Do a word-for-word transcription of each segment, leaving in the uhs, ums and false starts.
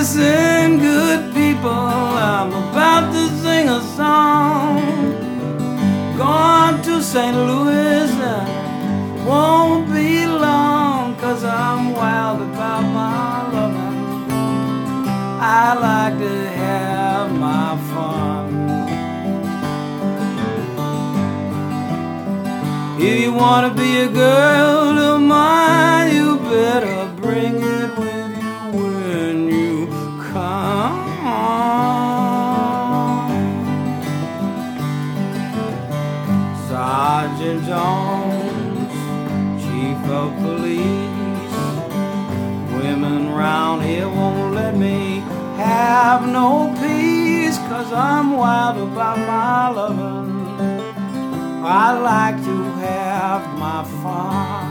Listen, good people, I'm about to sing a song. Going to Saint Louis and won't be long, 'cause I'm wild about my loving. I like to have my fun. If you wanna be a girl of mine, you better bring it with you when you come. Sergeant Jones, Chief of Police, women round here won't let me have no peace, 'cause I'm wild about my loving. I like to have my fun.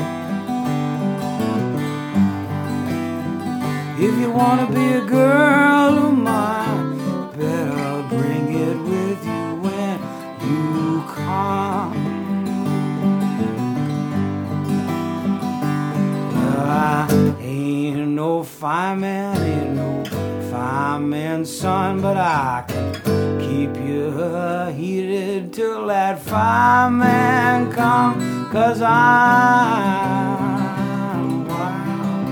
If you wanna be a girl of mine, better bring it with you when you come. Well, I ain't no fireman, ain't no fireman's son, but I can keep you heated till that fireman come, 'cause I'm wild.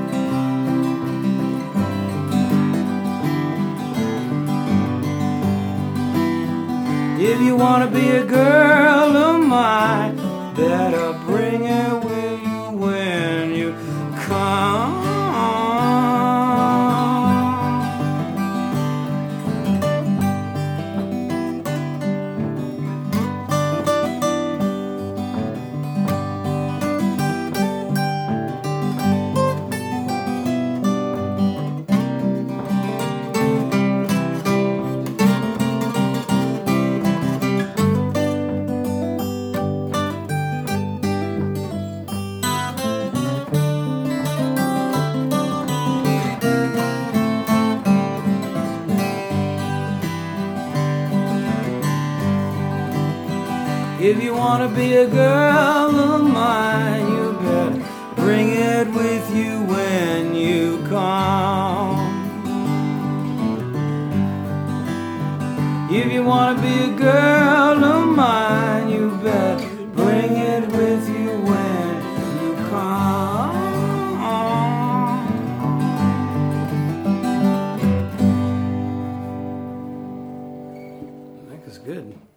If you wanna be a girl of mine, better bring it with you when you come. If you wanna be a girl of mine, you better bring it with you when you come. If you wanna be a girl of mine, you better bring it with you when you come. I think it's good.